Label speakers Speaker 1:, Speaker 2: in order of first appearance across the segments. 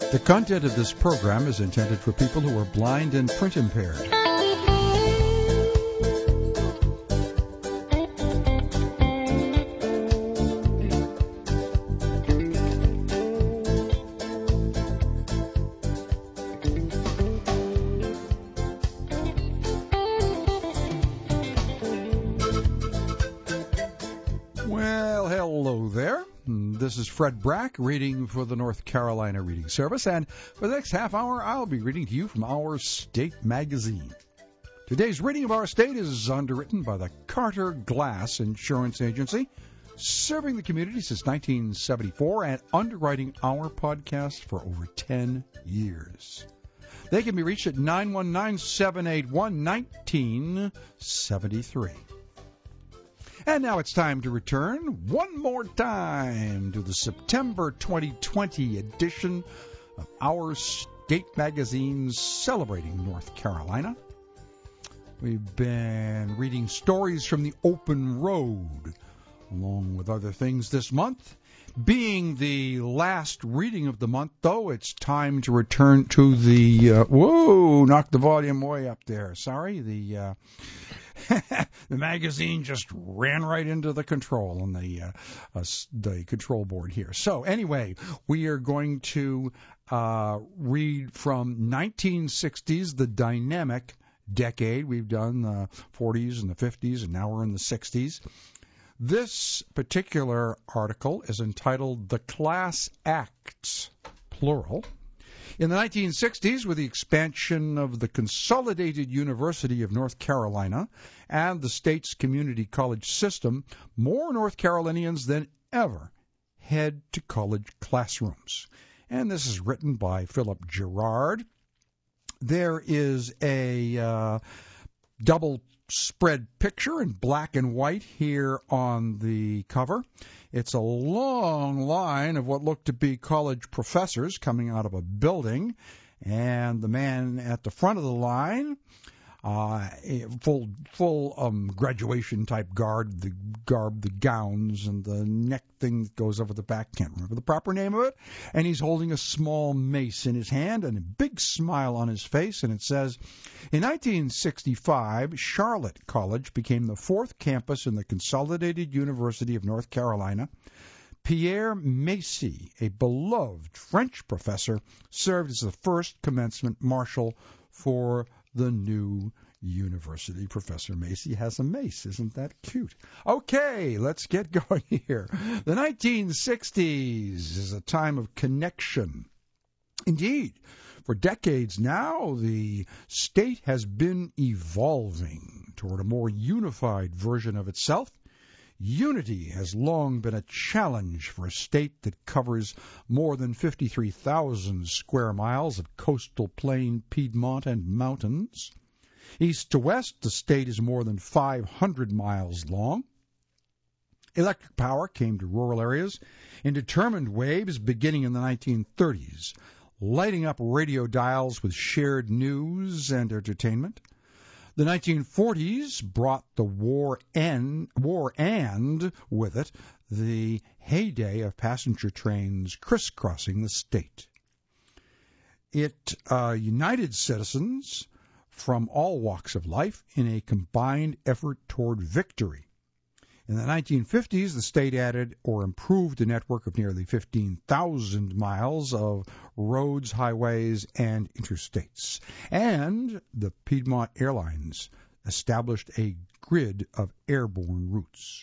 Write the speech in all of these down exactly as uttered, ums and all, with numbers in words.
Speaker 1: The content of this program is intended for people who are blind and print impaired. This is Fred Brack reading for the North Carolina Reading Service, and for the next half hour, I'll be reading to you from Our State magazine. Today's reading of Our State is underwritten by the Carter Glass Insurance Agency, serving the community since nineteen seventy-four and underwriting our podcast for over ten years. They can be reached at nine one nine, seven eight one, one nine seven three. And now it's time to return one more time to the September twenty twenty edition of Our State magazine celebrating North Carolina. We've been reading stories from the open road, along with other things this month. Being the last reading of the month, though, it's time to return to the... Uh, whoa, knocked the volume way up there. Sorry, the... Uh, the magazine just ran right into the control on the uh, uh, the control board here. So anyway, we are going to uh, read from nineteen sixties, the dynamic decade. We've done the forties and the fifties, and now we're in the sixties. This particular article is entitled The Class Acts, plural. In the nineteen sixties, with the expansion of the Consolidated University of North Carolina and the state's community college system, more North Carolinians than ever head to college classrooms. And this is written by Philip Gerard. There is a uh, double spread picture in black and white here on the cover. It's a long line of what look to be college professors coming out of a building, and the man at the front of the line, uh, full full um, graduation type garb, the garb, the gowns, and the neck thing that goes over the back. Can't remember the proper name of it. And he's holding a small mace in his hand and a big smile on his face, and it says, in nineteen sixty-five, Charlotte College became the fourth campus in the Consolidated University of North Carolina. Pierre Macy, a beloved French professor, served as the first commencement marshal for the new university. Professor Macy has a mace. Isn't that cute? Okay, let's get going here. The nineteen sixties is a time of connection. Indeed, for decades now, the state has been evolving toward a more unified version of itself. Unity has long been a challenge for a state that covers more than fifty-three thousand square miles of coastal plain, Piedmont, and mountains. East to west, the state is more than five hundred miles long. Electric power came to rural areas in determined waves beginning in the nineteen thirties, lighting up radio dials with shared news and entertainment. The nineteen forties brought the war and, war and, with it, the heyday of passenger trains crisscrossing the state. It uh, united citizens from all walks of life in a combined effort toward victory. In the nineteen fifties, the state added or improved a network of nearly fifteen thousand miles of roads, highways, and interstates. And the Piedmont Airlines established a grid of airborne routes.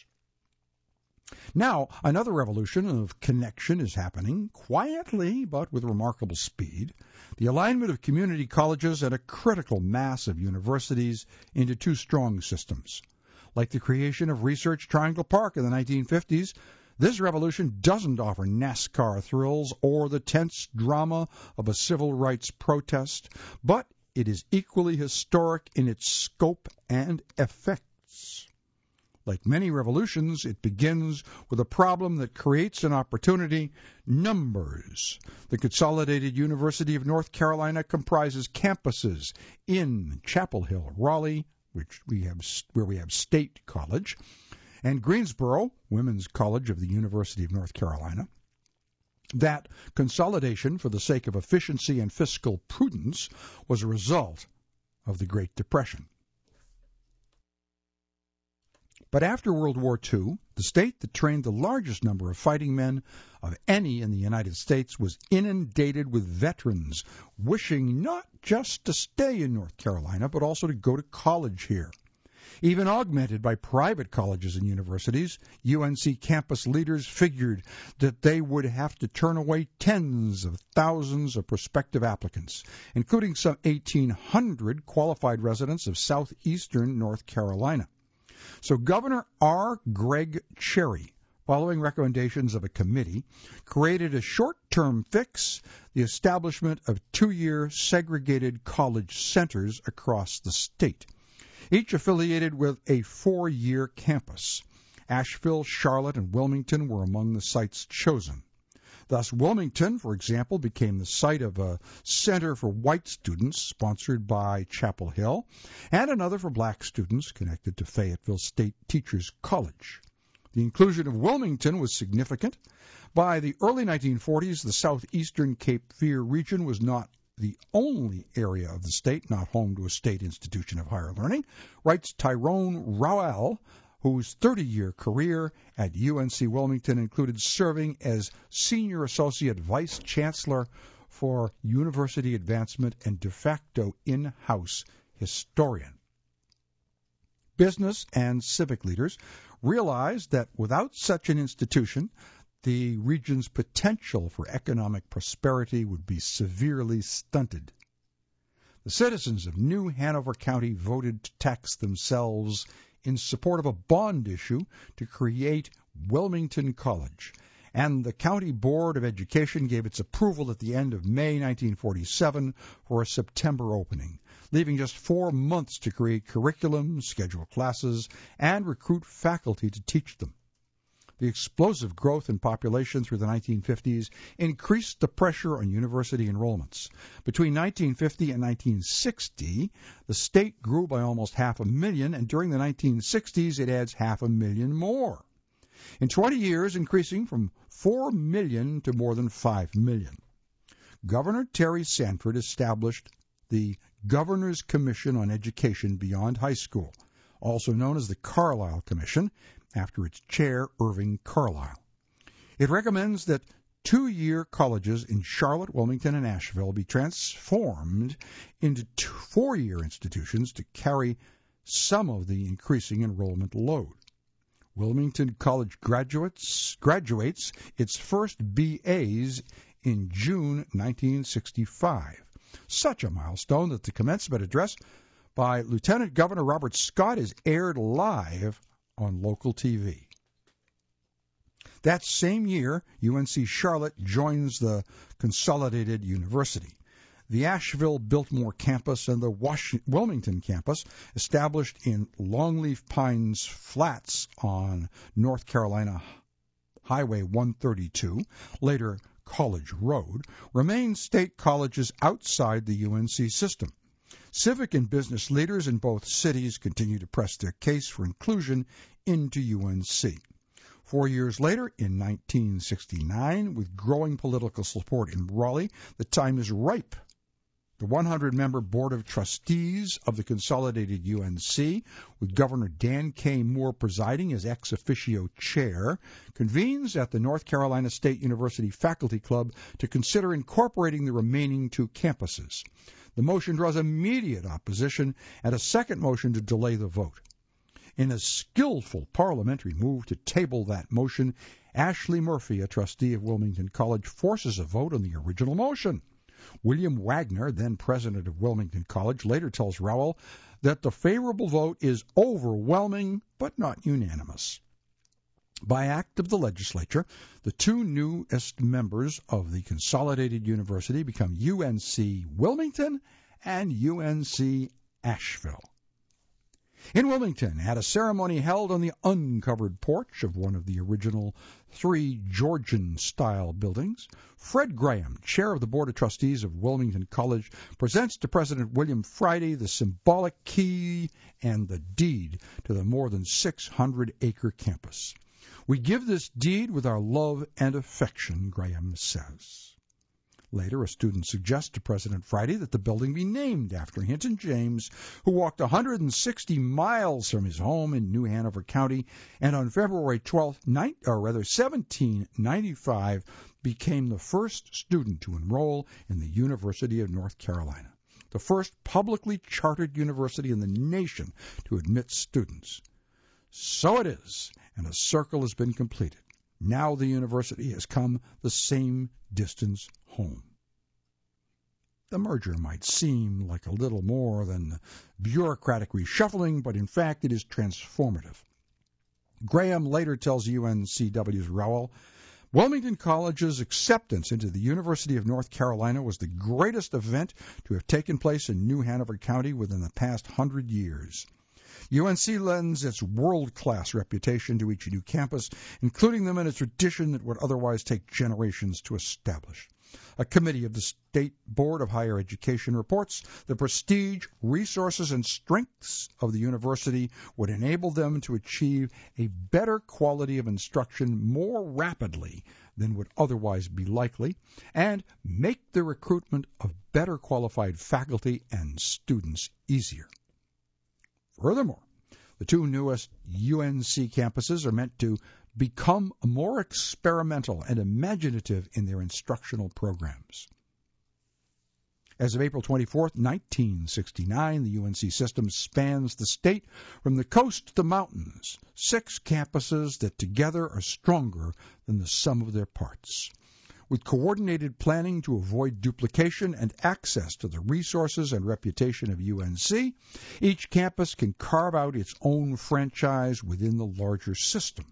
Speaker 1: Now, another revolution of connection is happening, quietly but with remarkable speed. The alignment of community colleges and a critical mass of universities into two strong systems. Like the creation of Research Triangle Park in the nineteen fifties, this revolution doesn't offer NASCAR thrills or the tense drama of a civil rights protest, but it is equally historic in its scope and effects. Like many revolutions, it begins with a problem that creates an opportunity: numbers. The Consolidated University of North Carolina comprises campuses in Chapel Hill, Raleigh, which we have, where we have State College, and Greensboro, Women's College of the University of North Carolina. That consolidation for the sake of efficiency and fiscal prudence was a result of the Great Depression. But after World War Two, the state that trained the largest number of fighting men of any in the United States was inundated with veterans wishing not just to stay in North Carolina, but also to go to college here. Even augmented by private colleges and universities, U N C campus leaders figured that they would have to turn away tens of thousands of prospective applicants, including some eighteen hundred qualified residents of southeastern North Carolina. So Governor R. Greg Cherry, following recommendations of a committee, created a short-term fix, the establishment of two-year segregated college centers across the state, each affiliated with a four-year campus. Asheville, Charlotte, and Wilmington were among the sites chosen. Thus, Wilmington, for example, became the site of a center for white students sponsored by Chapel Hill, and another for black students connected to Fayetteville State Teachers College. The inclusion of Wilmington was significant. By the early nineteen forties, the southeastern Cape Fear region was not the only area of the state not home to a state institution of higher learning, writes Tyrone Rowell, whose thirty-year career at U N C Wilmington included serving as Senior Associate Vice Chancellor for University Advancement and de facto in-house historian. Business and civic leaders realized that without such an institution, the region's potential for economic prosperity would be severely stunted. The citizens of New Hanover County voted to tax themselves in support of a bond issue to create Wilmington College, and the County Board of Education gave its approval at the end of May nineteen forty-seven for a September opening, leaving just four months to create curriculum, schedule classes, and recruit faculty to teach them. The explosive growth in population through the nineteen fifties increased the pressure on university enrollments. Between nineteen fifty and nineteen sixty, the state grew by almost half a million, and during the nineteen sixties it adds half a million more. In twenty years, increasing from four million to more than five million. Governor Terry Sanford established the Governor's Commission on Education Beyond High School, also known as the Carlisle Commission, after its chair, Irving Carlisle. It recommends that two-year colleges in Charlotte, Wilmington, and Asheville be transformed into two four-year institutions to carry some of the increasing enrollment load. Wilmington College graduates graduates its first B As in June nineteen sixty-five. Such a milestone that the commencement address by Lieutenant Governor Robert Scott is aired live on local T V. That same year, U N C Charlotte joins the Consolidated University. The Asheville-Biltmore campus and the Washington, Wilmington campus, established in Longleaf Pines Flats on North Carolina Highway one thirty-two, later College Road, remain state colleges outside the U N C system. Civic and business leaders in both cities continue to press their case for inclusion into U N C. Four years later, in nineteen sixty-nine, with growing political support in Raleigh, the time is ripe. The one hundred member Board of Trustees of the Consolidated U N C, with Governor Dan K. Moore presiding as ex officio chair, convenes at the North Carolina State University Faculty Club to consider incorporating the remaining two campuses. The motion draws immediate opposition and a second motion to delay the vote. In a skillful parliamentary move to table that motion, Ashley Murphy, a trustee of Wilmington College, forces a vote on the original motion. William Wagner, then president of Wilmington College, later tells Rowell that the favorable vote is overwhelming but not unanimous. By act of the legislature, the two newest members of the Consolidated University become U N C Wilmington and U N C Asheville. In Wilmington, at a ceremony held on the uncovered porch of one of the original three Georgian-style buildings, Fred Graham, chair of the Board of Trustees of Wilmington College, presents to President William Friday the symbolic key and the deed to the more than six hundred acre campus. We give this deed with our love and affection, Graham says. Later, a student suggests to President Friday that the building be named after Hinton James, who walked one hundred sixty miles from his home in New Hanover County, and on February twelfth, or rather seventeen ninety-five, became the first student to enroll in the University of North Carolina, the first publicly chartered university in the nation to admit students. So it is, and a circle has been completed. Now the university has come the same distance home. The merger might seem like a little more than bureaucratic reshuffling, but in fact it is transformative. Graham later tells U N C W's Rowell, Wilmington College's acceptance into the University of North Carolina was the greatest event to have taken place in New Hanover County within the past hundred years. U N C lends its world-class reputation to each new campus, including them in a tradition that would otherwise take generations to establish. A committee of the State Board of Higher Education reports the prestige, resources, and strengths of the university would enable them to achieve a better quality of instruction more rapidly than would otherwise be likely, and make the recruitment of better qualified faculty and students easier. Furthermore, the two newest U N C campuses are meant to become more experimental and imaginative in their instructional programs. As of April twenty-fourth, nineteen sixty-nine, the U N C system spans the state from the coast to the mountains, six campuses that together are stronger than the sum of their parts. With coordinated planning to avoid duplication and access to the resources and reputation of U N C, each campus can carve out its own franchise within the larger system.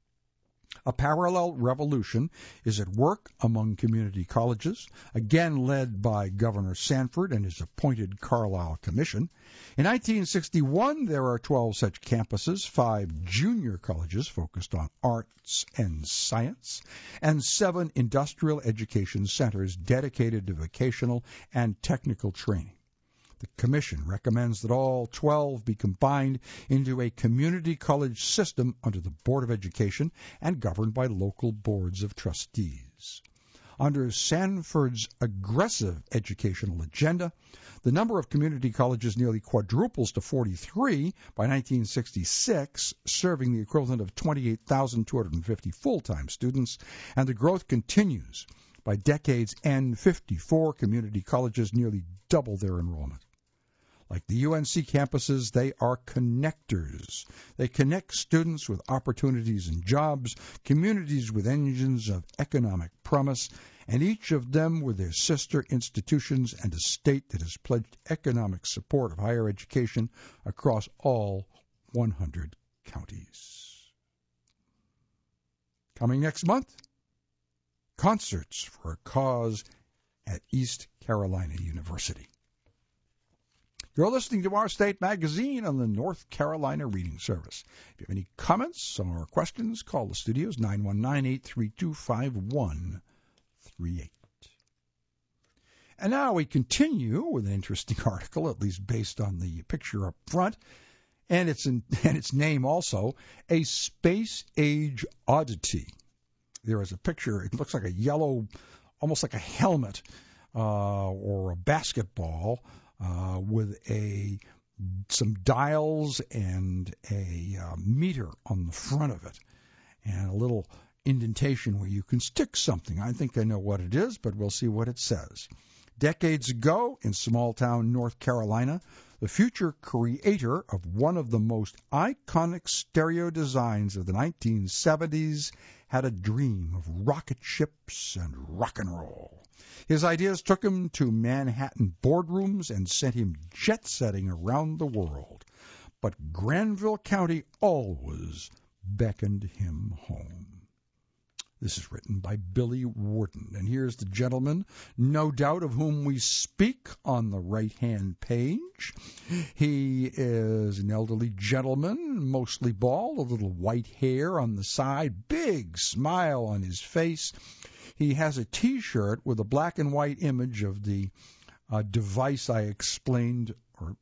Speaker 1: A parallel revolution is at work among community colleges, again led by Governor Sanford and his appointed Carlisle Commission. In nineteen sixty-one, there are twelve such campuses, five junior colleges focused on arts and science, and seven industrial education centers dedicated to vocational and technical training. The Commission recommends that all twelve be combined into a community college system under the Board of Education and governed by local boards of trustees. Under Sanford's aggressive educational agenda, the number of community colleges nearly quadruples to forty-three by nineteen sixty-six, serving the equivalent of twenty-eight thousand two hundred fifty full-time students, and the growth continues. By decade's end, fifty-four community colleges nearly double their enrollment. Like the U N C campuses, they are connectors. They connect students with opportunities and jobs, communities with engines of economic promise, and each of them with their sister institutions and a state that has pledged economic support of higher education across all one hundred counties. Coming next month, Concerts for a Cause at East Carolina University. You're listening to Our State Magazine on the North Carolina Reading Service. If you have any comments or questions, call the studios nine one nine, eight three two, five one three eight. And now we continue with an interesting article, at least based on the picture up front, and its, in, and its name also, A Space Age Oddity. There is a picture, it looks like a yellow, almost like a helmet uh, or a basketball, Uh, with a some dials and a uh, meter on the front of it, and a little indentation where you can stick something. I think I know what it is, but we'll see what it says. Decades ago, in small-town North Carolina, the future creator of one of the most iconic stereo designs of the nineteen seventies had a dream of rocket ships and rock and roll. His ideas took him to Manhattan boardrooms and sent him jet-setting around the world. But Granville County always beckoned him home. This is written by Billy Warden. And here's the gentleman, no doubt of whom we speak on the right-hand page. He is an elderly gentleman, mostly bald, a little white hair on the side, big smile on his face. He has a T-shirt with a black and white image of the uh, device I explained or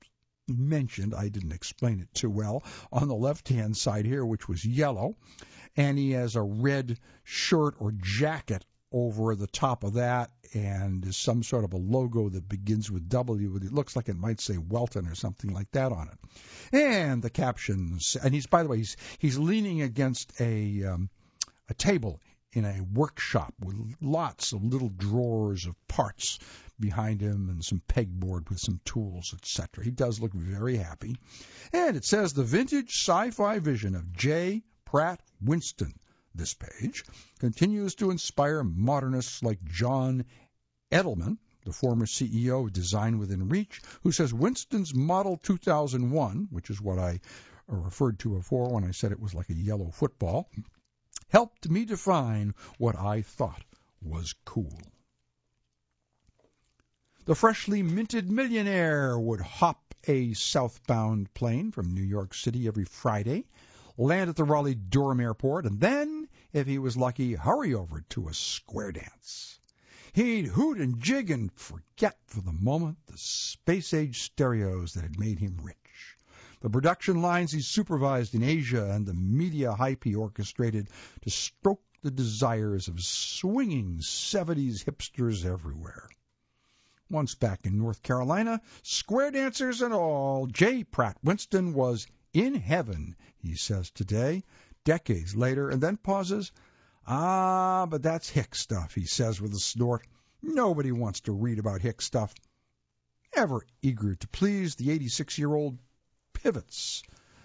Speaker 1: mentioned, I didn't explain it too well, on the left-hand side here, which was yellow, and he has a red shirt or jacket over the top of that, and some sort of a logo that begins with W. It looks like it might say Welton or something like that on it. And the captions, and he's, by the way, he's, he's leaning against a, um, a table in a workshop with lots of little drawers of parts behind him and some pegboard with some tools, et cetera. He does look very happy. And it says the vintage sci-fi vision of J. Pratt Winston, this page, continues to inspire modernists like John Edelman, the former C E O of Design Within Reach, who says Winston's Model two thousand one, which is what I referred to before when I said it was like a yellow football, helped me define what I thought was cool. The freshly minted millionaire would hop a southbound plane from New York City every Friday, land at the Raleigh-Durham Airport, and then, if he was lucky, hurry over to a square dance. He'd hoot and jig and forget for the moment the space-age stereos that had made him rich, the production lines he supervised in Asia, and the media hype he orchestrated to stroke the desires of swinging seventies hipsters everywhere. Once back in North Carolina, square dancers and all, J. Pratt Winston was in heaven, he says today, decades later, and then pauses. Ah, but that's hick stuff, he says with a snort. Nobody wants to read about hick stuff. Ever eager to please, the eighty-six-year-old pivots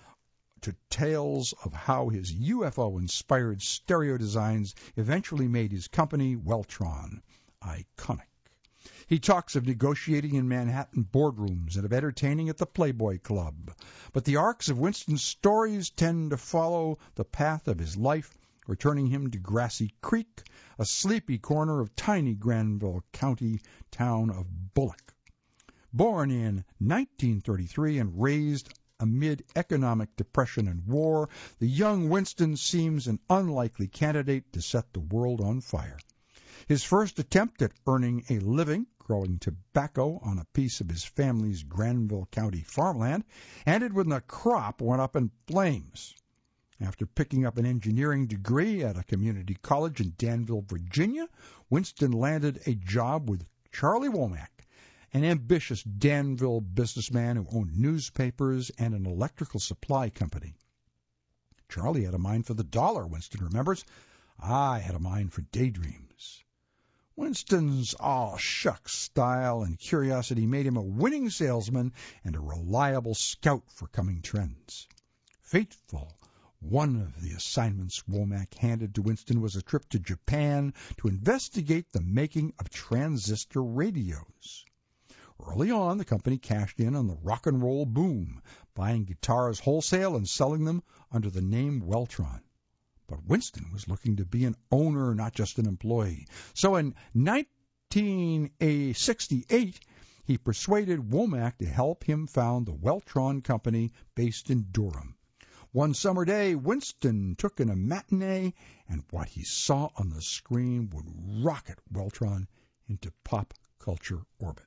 Speaker 1: to tales of how his U F O-inspired stereo designs eventually made his company, Weltron, iconic. He talks of negotiating in Manhattan boardrooms and of entertaining at the Playboy Club. But the arcs of Winston's stories tend to follow the path of his life, returning him to Grassy Creek, a sleepy corner of tiny Granville County town of Bullock. Born in nineteen thirty-three and raised amid economic depression and war, the young Winston seems an unlikely candidate to set the world on fire. His first attempt at earning a living growing tobacco on a piece of his family's Granville County farmland ended when the crop went up in flames. After picking up an engineering degree at a community college in Danville, Virginia, Winston landed a job with Charlie Womack, an ambitious Danville businessman who owned newspapers and an electrical supply company. Charlie had a mind for the dollar, Winston remembers. I had a mind for daydreams. Winston's all-shucks style and curiosity made him a winning salesman and a reliable scout for coming trends. Fateful, one of the assignments Womack handed to Winston was a trip to Japan to investigate the making of transistor radios. Early on, the company cashed in on the rock and roll boom, buying guitars wholesale and selling them under the name Weltron. But Winston was looking to be an owner, not just an employee. So in nineteen sixty-eight, he persuaded Womack to help him found the Weltron Company based in Durham. One summer day, Winston took in a matinee, and what he saw on the screen would rocket Weltron into pop culture orbit.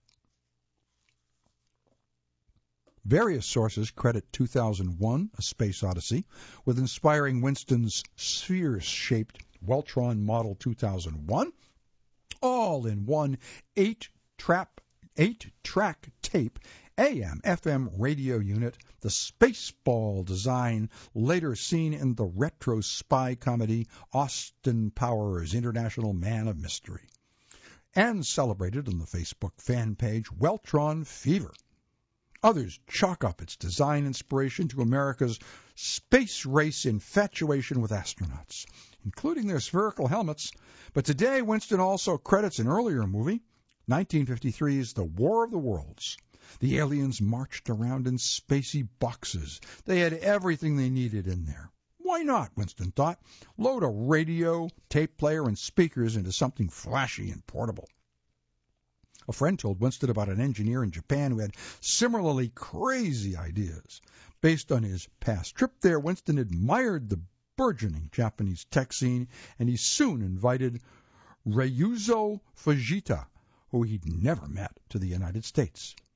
Speaker 1: Various sources credit two thousand one, A Space Odyssey, with inspiring Winston's sphere-shaped Weltron Model two thousand one, all in one eight-track eight-track tape A M F M radio unit, the Spaceball design later seen in the retro spy comedy Austin Powers, International Man of Mystery, and celebrated on the Facebook fan page Weltron Fever. Others chalk up its design inspiration to America's space race infatuation with astronauts, including their spherical helmets. But today, Winston also credits an earlier movie, nineteen fifty-three's The War of the Worlds. The aliens marched around in spacey boxes. They had everything they needed in there. Why not, Winston thought, load a radio, tape player, and speakers into something flashy and portable? A friend told Winston about an engineer in Japan who had similarly crazy ideas. Based on his past trip there, Winston admired the burgeoning Japanese tech scene, and he soon invited Ryuzo Fujita, who he'd never met, to the United States.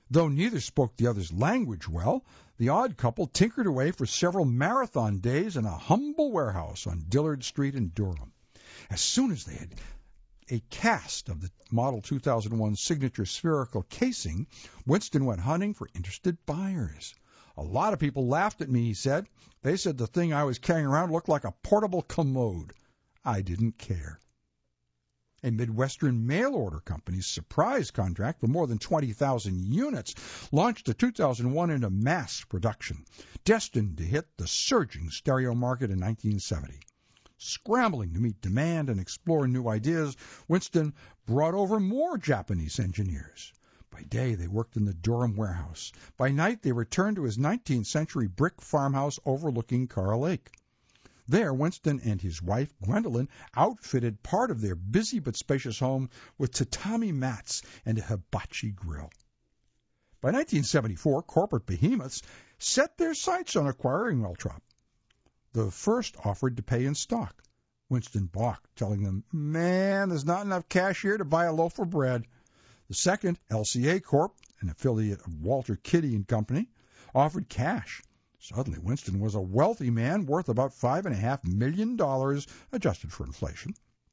Speaker 1: Though neither spoke the other's language well, the odd couple tinkered away for several marathon days in a humble warehouse on Dillard Street in Durham. As soon as they had a cast of the Model two thousand one signature spherical casing, Winston went hunting for interested buyers. A lot of people laughed at me, he said. They said the thing I was carrying around looked like a portable commode. I didn't care. A Midwestern mail-order company's surprise contract for more than twenty thousand units launched the two thousand one into mass production, destined to hit the surging stereo market in nineteen seventy. Scrambling to meet demand and explore new ideas, Winston brought over more Japanese engineers. By day, they worked in the Durham warehouse. By night, they returned to his nineteenth century brick farmhouse overlooking Carl Lake. There, Winston and his wife, Gwendolyn, outfitted part of their busy but spacious home with tatami mats and a hibachi grill. By nineteen seventy-four, corporate behemoths set their sights on acquiring Welltrop. The first offered to pay in stock. Winston balked, telling them, "Man, there's not enough cash here to buy a loaf of bread." The second, L C A Corp, an affiliate of Walter Kitty and Company, offered cash. Suddenly, Winston was a wealthy man worth about five and a half million dollars, adjusted for inflation.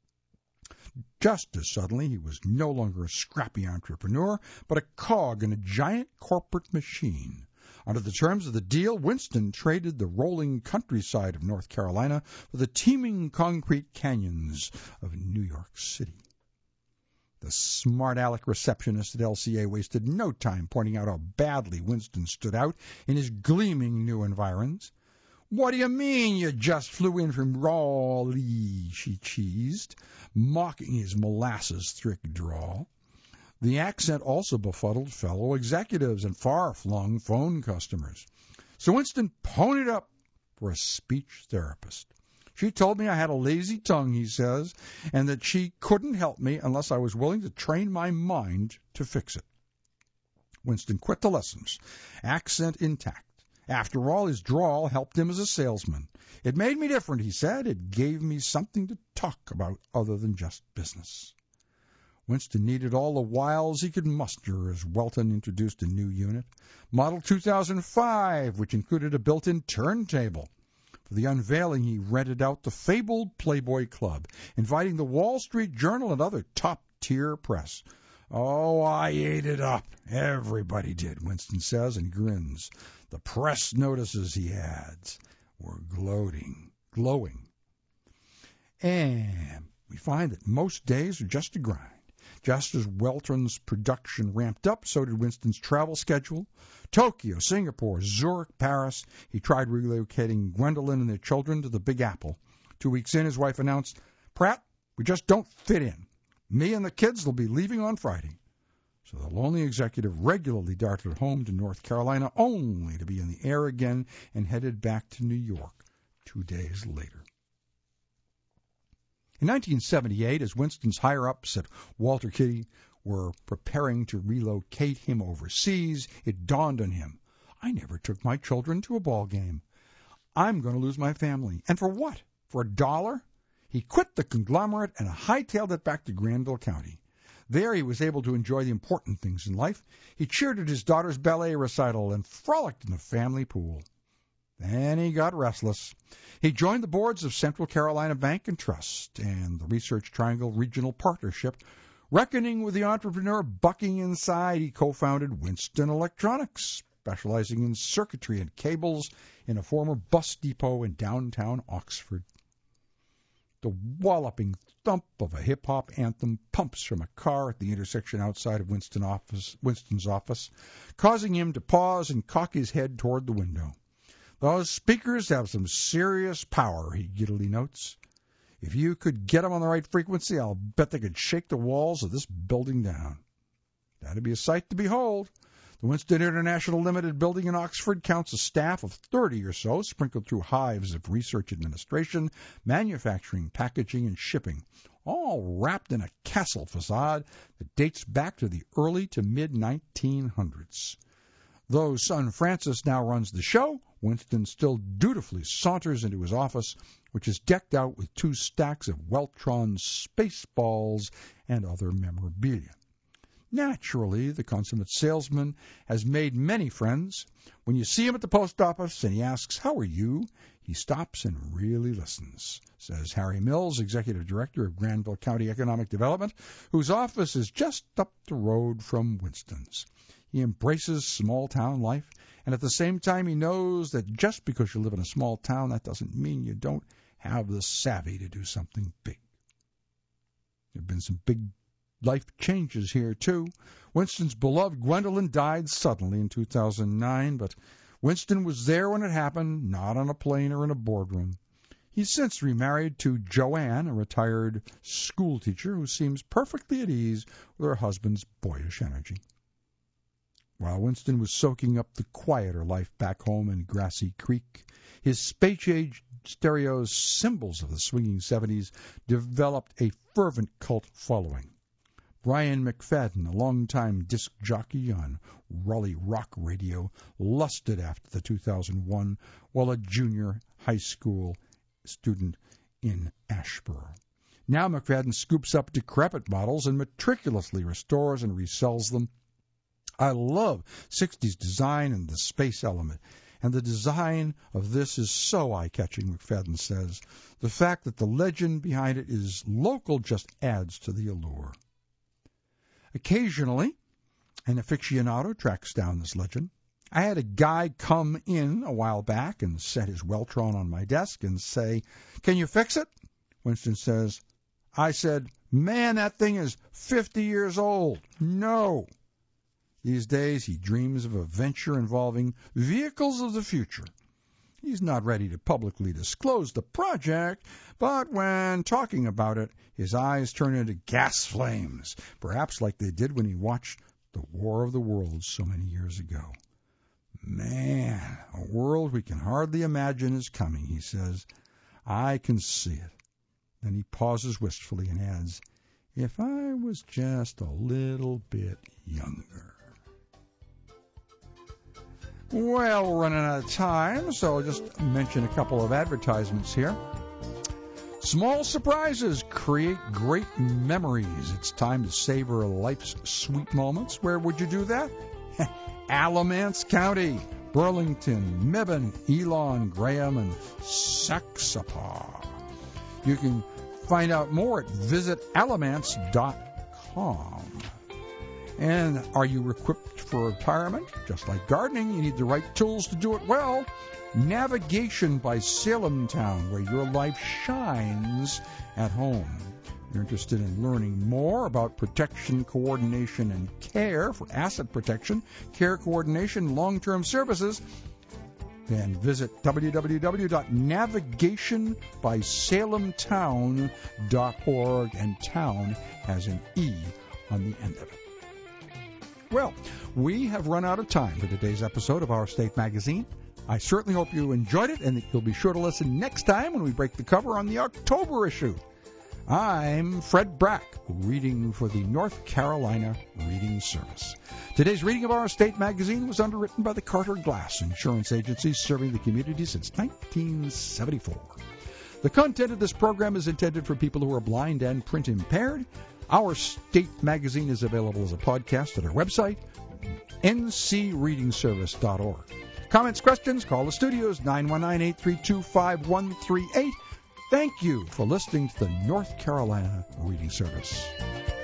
Speaker 1: Just as suddenly, he was no longer a scrappy entrepreneur, but a cog in a giant corporate machine. Under the terms of the deal, Winston traded the rolling countryside of North Carolina for the teeming concrete canyons of New York City. The smart aleck receptionist at L C A wasted no time pointing out how badly Winston stood out in his gleaming new environs. "What do you mean you just flew in from Raleigh?" she cheesed, mocking his molasses-thick drawl. The accent also befuddled fellow executives and far-flung phone customers. So Winston ponied up for a speech therapist. "She told me I had a lazy tongue," he says, "and that she couldn't help me unless I was willing to train my mind to fix it." Winston quit the lessons, accent intact. After all, his drawl helped him as a salesman. "It made me different," he said. "It gave me something to talk about other than just business." Winston needed all the wiles he could muster as Welton introduced a new unit, Model two thousand five, which included a built-in turntable. For the unveiling, he rented out the fabled Playboy Club, inviting the Wall Street Journal and other top-tier press. "Oh, I ate it up. Everybody did," Winston says and grins. The press notices, he adds, were gloating, glowing. And we find that most days are just a grind. Just as Welton's production ramped up, so did Winston's travel schedule. Tokyo, Singapore, Zurich, Paris. He tried relocating Gwendolyn and their children to the Big Apple. Two weeks in, his wife announced, "Pratt, we just don't fit in. Me and the kids will be leaving on Friday." So the lonely executive regularly darted home to North Carolina, only to be in the air again and headed back to New York two days later. In nineteen seventy-eight, as Winston's higher-ups at Walter Kitty were preparing to relocate him overseas, it dawned on him, "I never took my children to a ball game. I'm going to lose my family. And for what? For a dollar?" He quit the conglomerate and hightailed it back to Granville County. There he was able to enjoy the important things in life. He cheered at his daughter's ballet recital and frolicked in the family pool. Then he got restless. He joined the boards of Central Carolina Bank and Trust and the Research Triangle Regional Partnership. Reckoning with the entrepreneur bucking inside, he co-founded Winston Electronics, specializing in circuitry and cables in a former bus depot in downtown Oxford. The walloping thump of a hip-hop anthem pumps from a car at the intersection outside of Winston office, Winston's office, causing him to pause and cock his head toward the window. "Those speakers have some serious power," he giddily notes. "If you could get them on the right frequency, I'll bet they could shake the walls of this building down." That'd be a sight to behold. The Winston International Limited building in Oxford counts a staff of thirty or so, sprinkled through hives of research administration, manufacturing, packaging, and shipping, all wrapped in a castle facade that dates back to the early to mid nineteen hundreds. Though son Francis now runs the show, Winston still dutifully saunters into his office, which is decked out with two stacks of Weltron Spaceballs and other memorabilia. Naturally, the consummate salesman has made many friends. When you see him at the post office and he asks, "How are you?" he stops and really listens, says Harry Mills, Executive Director of Granville County Economic Development, whose office is just up the road from Winston's. He embraces small-town life, and at the same time he knows that just because you live in a small town, that doesn't mean you don't have the savvy to do something big. There have been some big life changes here, too. Winston's beloved Gwendolyn died suddenly in two thousand nine, but Winston was there when it happened, not on a plane or in a boardroom. He's since remarried to Joanne, a retired school teacher who seems perfectly at ease with her husband's boyish energy. While Winston was soaking up the quieter life back home in Grassy Creek, his space-age stereos, symbols of the swinging seventies, developed a fervent cult following. Brian McFadden, a longtime disc jockey on Raleigh Rock Radio, lusted after the two thousand one while a junior high school student in Asheboro. Now McFadden scoops up decrepit models and meticulously restores and resells them. I love sixties design and the space element, and the design of this is so eye-catching, McFadden says. The fact that the legend behind it is local just adds to the allure. Occasionally, an aficionado tracks down this legend. I had a guy come in a while back and set his Weltron on my desk and say, "Can you fix it?" Winston says, I said, "Man, that thing is fifty years old. No." These days, he dreams of a venture involving vehicles of the future. He's not ready to publicly disclose the project, but when talking about it, his eyes turn into gas flames, perhaps like they did when he watched The War of the Worlds so many years ago. Man, a world we can hardly imagine is coming, he says. I can see it. Then he pauses wistfully and adds, if I was just a little bit younger. Well, we're running out of time, so I'll just mention a couple of advertisements here. Small surprises create great memories. It's time to savor life's sweet moments. Where would you do that? Alamance County, Burlington, Mebane, Elon, Graham, and Saxapa. You can find out more at visit alamance dot com. And are you equipped for retirement? Just like gardening, you need the right tools to do it well. Navigation by Salem Town, where your life shines at home. If you're interested in learning more about protection, coordination, and care for asset protection, care coordination, long-term services, then visit w w w dot navigation by salem town dot org, and town has an E on the end of it. Well, we have run out of time for today's episode of Our State Magazine. I certainly hope you enjoyed it and that you'll be sure to listen next time when we break the cover on the October issue. I'm Fred Brack, reading for the North Carolina Reading Service. Today's reading of Our State Magazine was underwritten by the Carter Glass Insurance Agency, serving the community since nineteen seventy-four. The content of this program is intended for people who are blind and print impaired. Our State Magazine is available as a podcast at our website, n c reading service dot org. Comments, questions, call the studios, nine one nine, eight three two, five one three eight. Thank you for listening to the North Carolina Reading Service.